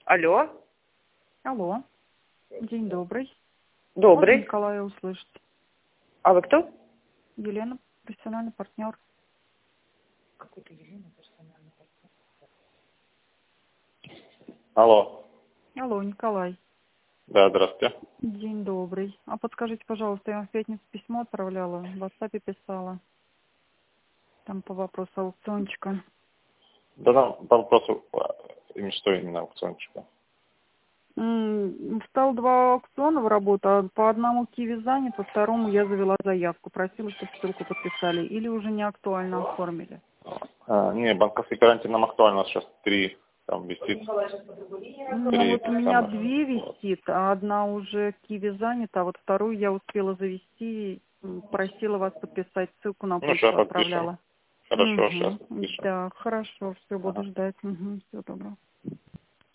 Алло. Алло. День добрый. Добрый. Можно Николая услышать? А вы кто? Елена, профессиональный партнер. Какой-то Елена, профессиональный партнер. Алло. Алло, Николай. Да, здравствуйте. День добрый. А подскажите, пожалуйста, я вам в пятницу письмо отправляла, в WhatsApp писала. Там по вопросу аукциончика. Да, по вопросу, что именно аукциончика? Стал 2 аукциона в работу, а по одному Киви занят, по второму я завела заявку. Просила, чтобы ссылку подписали. Или уже не актуально оформили? Не, банковский гарантий нам актуально, у нас сейчас 3 там висит. Ну вот у меня 2 висит, а одна уже Киви занята, а вот вторую я успела завести, просила вас подписать, ссылку на почту отправляла. Хорошо, сейчас подпишем. Да, хорошо, все, буду ждать. Всего доброго.